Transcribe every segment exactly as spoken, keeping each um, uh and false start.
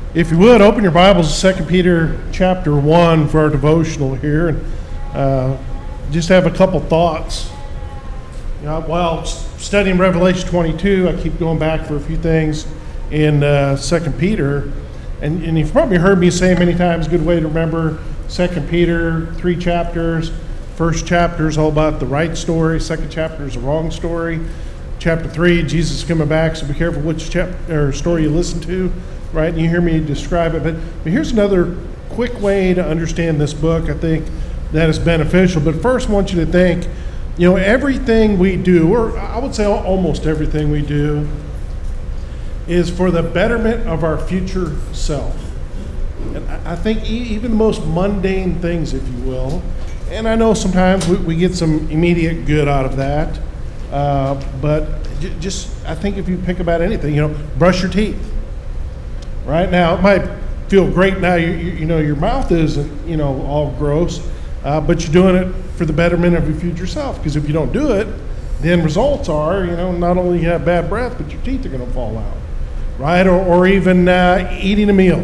If you would, open your Bibles to Second Peter chapter one for our devotional here, and uh, just have a couple thoughts. You know, while studying Revelation twenty-two, I keep going back for a few things in uh, Second Peter, and, and you've probably heard me say many times, good way to remember Second Peter, three chapters. First chapter is all about the right story. Second chapter is the wrong story. Chapter three, Jesus is coming back, so be careful which chapter or story you listen to. Right, and you hear me describe it, but, but here's another quick way to understand this book, I think, that is beneficial. But first I want you to think, you know, everything we do, or I would say almost everything we do, is for the betterment of our future self. And I think even the most mundane things, if you will, and I know sometimes we, we get some immediate good out of that, uh, but j- just, I think if you pick about anything, you know, brush your teeth. Right now, it might feel great now, you, you, you know, your mouth isn't, you know, all gross, uh, but you're doing it for the betterment of your future self. Because if you don't do it, the end results are, you know, not only you have bad breath, but your teeth are going to fall out, right? Or, or even uh, eating a meal,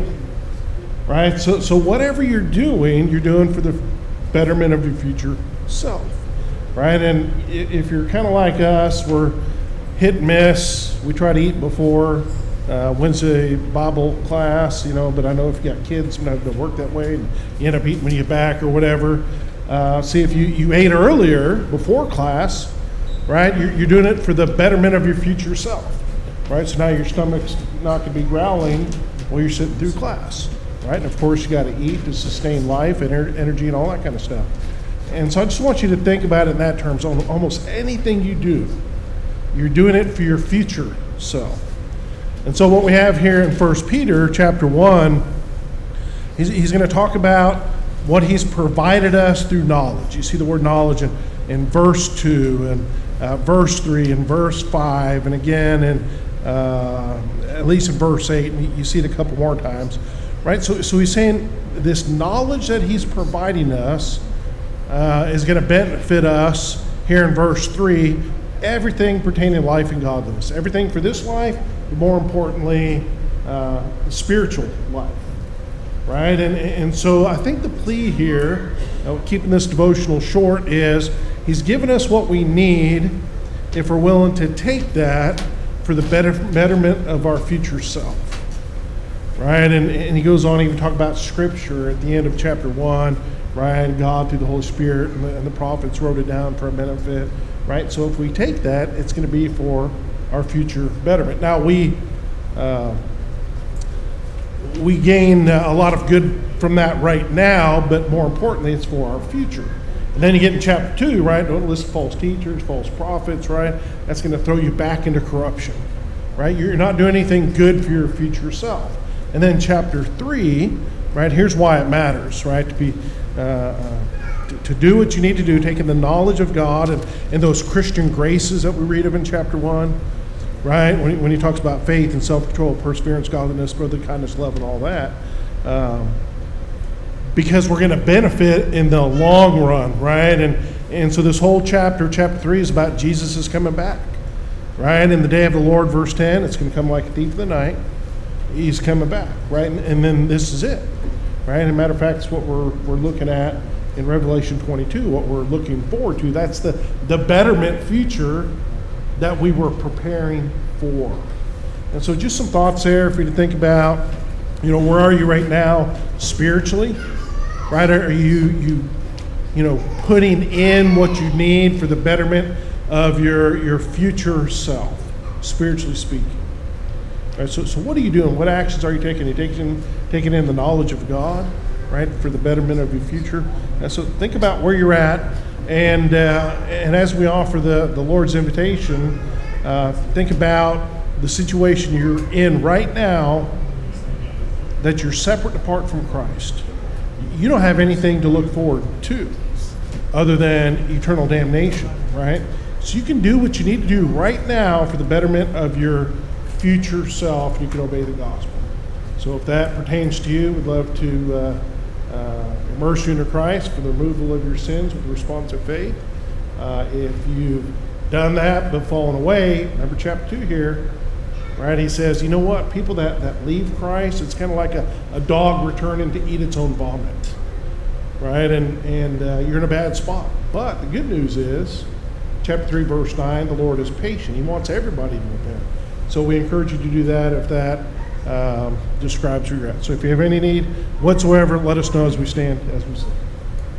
right? So, so whatever you're doing, you're doing for the betterment of your future self, right? And if you're kind of like us, we're hit and miss. We try to eat before Uh, Wednesday Bible class, you know, but I know if you got kids, sometimes it doesn't work that way, and you end up eating when you get back or whatever. Uh, see, if you, you ate earlier before class, right, you're, you're doing it for the betterment of your future self, right? So now your stomach's not going to be growling while you're sitting through class, right? And of course, you got to eat to sustain life and ener- energy and all that kind of stuff. And so I just want you to think about it in that terms. Almost anything you do, you're doing it for your future self. And so what we have here in First Peter chapter one, he's, he's going to talk about what he's provided us through knowledge. You see the word knowledge in, in verse two and uh, verse three and verse five, and again in uh, at least in verse eight, and you see it a couple more times, right? So, so he's saying this knowledge that he's providing us uh, is going to benefit us here in verse three, everything pertaining to life and godliness, everything for this life, but more importantly, uh, spiritual life, right? And and so I think the plea here, uh, keeping this devotional short, is he's given us what we need if we're willing to take that for the better, betterment of our future self, right? And, and he goes on to even talk about Scripture at the end of chapter one, right? God through the Holy Spirit and the, and the prophets wrote it down for our benefit, right? So if we take that, it's going to be for our future betterment. Now we uh, we gain a lot of good from that right now, but more importantly, it's for our future. And then you get in chapter two, right? Don't listen to false teachers, false prophets, right? That's going to throw you back into corruption, right? You're not doing anything good for your future self. And then chapter three, right? Here's why it matters, right? To be uh, uh, to, to do what you need to do, taking the knowledge of God and, and those Christian graces that we read of in chapter one. Right, when he, when he talks about faith and self-control, perseverance, godliness, brotherly kindness, love, and all that, um, because we're going to benefit in the long run, right? And and so this whole chapter, chapter three, is about Jesus is coming back, right? In the day of the Lord, verse ten, it's going to come like a thief of the night. He's coming back, right? And, and then this is it, right? And a matter of fact, it's what we're we're looking at in Revelation twenty-two. What we're looking forward to. That's the the betterment future that we were preparing for. And so just some thoughts there for you to think about. You know, where are you right now spiritually? Right? Are you you you know putting in what you need for the betterment of your your future self, spiritually speaking? Right, so so what are you doing? What actions are you taking? Are you taking taking in the knowledge of God, right, for the betterment of your future? And so think about where you're at. And uh, and as we offer the, the Lord's invitation, uh, think about the situation you're in right now, that you're separate and apart from Christ. You don't have anything to look forward to other than eternal damnation, right? So you can do what you need to do right now for the betterment of your future self, and you can obey the gospel. So if that pertains to you, we'd love to uh, uh, immerse you into Christ for the removal of your sins with the response of faith. Uh, if you've done that but fallen away, remember chapter two here, right? He says, you know what? People that, that leave Christ, it's kind of like a, a dog returning to eat its own vomit, right? And, and uh, you're in a bad spot. But the good news is, chapter three, verse nine, the Lord is patient. He wants everybody to repent. So we encourage you to do that if that um, describes where you're at. So if you have any need whatsoever, let us know as we stand, as we stand.